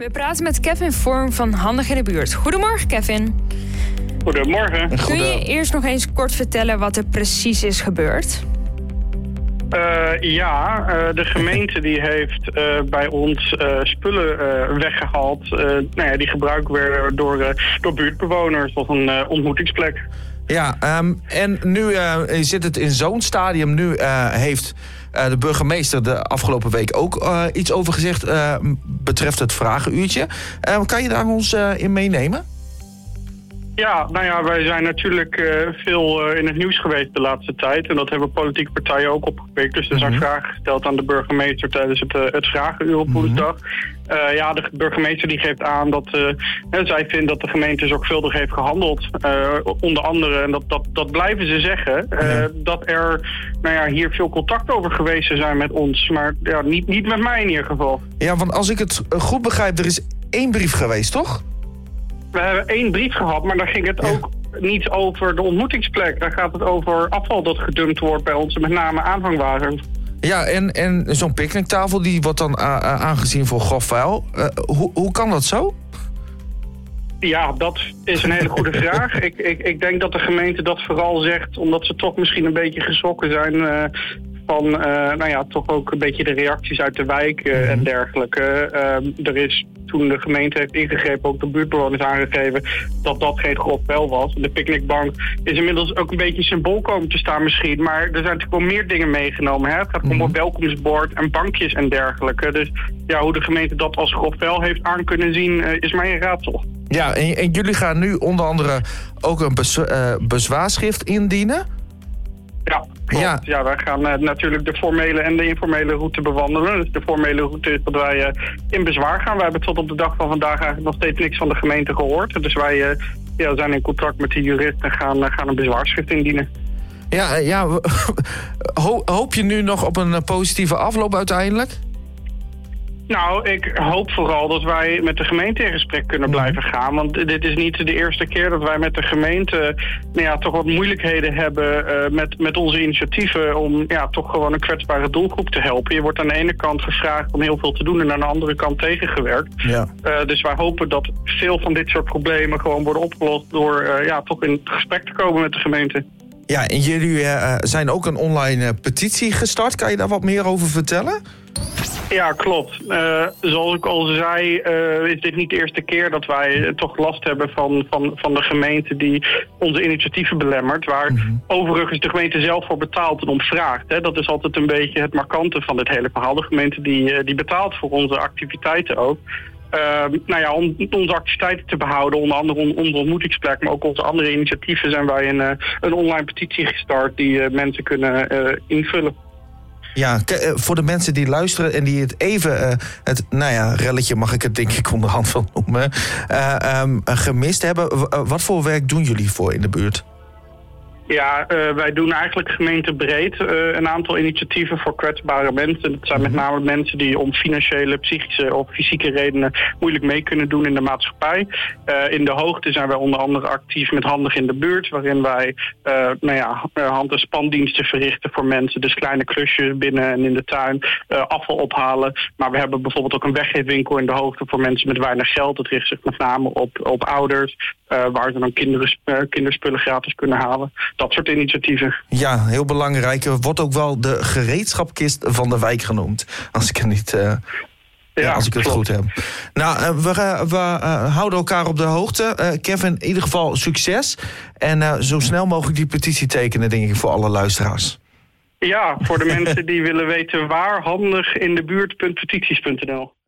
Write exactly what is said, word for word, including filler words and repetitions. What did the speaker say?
We praten met Kevin Vorm van Handig in de Buurt. Goedemorgen, Kevin. Goedemorgen. Kun je eerst nog eens kort vertellen wat er precies is gebeurd? Uh, ja, uh, de gemeente die heeft uh, bij ons uh, spullen uh, weggehaald. Uh, nou ja, die gebruikt werden door, uh, door buurtbewoners als een uh, ontmoetingsplek. Ja, um, en nu uh, zit het in zo'n stadium. Nu uh, heeft uh, de burgemeester de afgelopen week ook uh, iets over gezegd uh, betreft het vragenuurtje. Uh, kan je daar ons uh, in meenemen? Ja, nou ja, wij zijn natuurlijk uh, veel uh, in het nieuws geweest de laatste tijd. En dat hebben politieke partijen ook opgepikt. Dus er zijn mm-hmm. vragen gesteld aan de burgemeester tijdens het, uh, het vragenuur op woensdag. Mm-hmm. Uh, ja, de burgemeester die geeft aan dat uh, zij vindt dat de gemeente zorgvuldig heeft gehandeld. Uh, onder andere, en dat, dat, dat blijven ze zeggen, uh, mm-hmm. dat er nou ja, hier veel contact over geweest zou zijn met ons. Maar ja, niet, niet met mij in ieder geval. Ja, want als ik het goed begrijp, er is één brief geweest, toch? We hebben één brief gehad, maar daar ging het ook niet over de ontmoetingsplek. Daar gaat het over afval dat gedumpt wordt bij ons, met name aanhangwagens. Ja, en, en zo'n picknicktafel die wordt dan a- a- aangezien voor grof vuil. Uh, hoe, hoe kan dat zo? Ja, dat is een hele goede vraag. Ik, ik, ik denk dat de gemeente dat vooral zegt omdat ze toch misschien een beetje geschrokken zijn Uh, van, uh, nou ja, toch ook een beetje de reacties uit de wijk uh, en dergelijke. Uh, er is, toen de gemeente heeft ingegrepen, ook de buurtbewoners aangegeven dat dat geen grof vuil was. De picknickbank is inmiddels ook een beetje symbool komen te staan misschien, maar er zijn natuurlijk wel meer dingen meegenomen. Hè? Het gaat om een welkomstbord en bankjes en dergelijke. Dus ja, hoe de gemeente dat als grof vuil heeft aan kunnen zien, uh, is mij een raadsel. Ja, en, en jullie gaan nu onder andere ook een bez, uh, bezwaarschrift indienen? Ja, klopt. Ja. ja, wij gaan uh, natuurlijk de formele en de informele route bewandelen. Dus de formele route is dat wij uh, in bezwaar gaan. We hebben tot op de dag van vandaag eigenlijk nog steeds niks van de gemeente gehoord. Dus wij uh, ja, zijn in contact met de jurist en gaan, uh, gaan een bezwaarschrift indienen. Ja, ja hoop je nu nog op een positieve afloop uiteindelijk? Nou, ik hoop vooral dat wij met de gemeente in gesprek kunnen blijven gaan. Want dit is niet de eerste keer dat wij met de gemeente nou ja, toch wat moeilijkheden hebben uh, met, met onze initiatieven om ja, toch gewoon een kwetsbare doelgroep te helpen. Je wordt aan de ene kant gevraagd om heel veel te doen en aan de andere kant tegengewerkt. Ja. Uh, dus wij hopen dat veel van dit soort problemen gewoon worden opgelost door uh, ja, toch in gesprek te komen met de gemeente. Ja, en jullie uh, zijn ook een online uh, petitie gestart. Kan je daar wat meer over vertellen? Ja, klopt. Uh, zoals ik al zei, uh, is dit niet de eerste keer dat wij uh, toch last hebben van, van, van de gemeente die onze initiatieven belemmert. Waar mm-hmm. overigens de gemeente zelf voor betaalt en om vraagt. Hè. Dat is altijd een beetje het markante van dit hele verhaal. De gemeente die, uh, die betaalt voor onze activiteiten ook. Uh, nou ja, om onze activiteiten te behouden, onder andere onze ontmoetingsplek, maar ook onze andere initiatieven, zijn wij een, uh, een online petitie gestart die uh, mensen kunnen uh, invullen. Ja, voor de mensen die luisteren en die het even, uh, het, nou ja, relletje mag ik het denk ik onderhand van noemen, uh, um, gemist hebben. W- wat voor werk doen jullie voor in de buurt? Ja, uh, wij doen eigenlijk gemeentebreed uh, een aantal initiatieven voor kwetsbare mensen. Dat zijn met name mensen die om financiële, psychische of fysieke redenen moeilijk mee kunnen doen in de maatschappij. Uh, in de hoogte zijn wij onder andere actief met Handig in de Buurt, waarin wij uh, nou ja, hand- en spandiensten verrichten voor mensen. Dus kleine klusjes binnen en in de tuin, uh, afval ophalen. Maar we hebben bijvoorbeeld ook een weggeefwinkel in de hoogte voor mensen met weinig geld. Dat richt zich met name op, op ouders, uh, waar ze dan kinderen, uh, kinderspullen gratis kunnen halen. Dat soort initiatieven. Ja, heel belangrijk. Wordt ook wel de gereedschapkist van de wijk genoemd. Als ik het niet, uh, ja, ja, als ik het klopt. goed heb. Nou, uh, we, uh, we uh, houden elkaar op de hoogte. Uh, Kevin, in ieder geval succes. En uh, zo snel mogelijk die petitie tekenen, denk ik, voor alle luisteraars. Ja, voor de mensen die willen weten waar, handig in de buurt punt petities punt n l.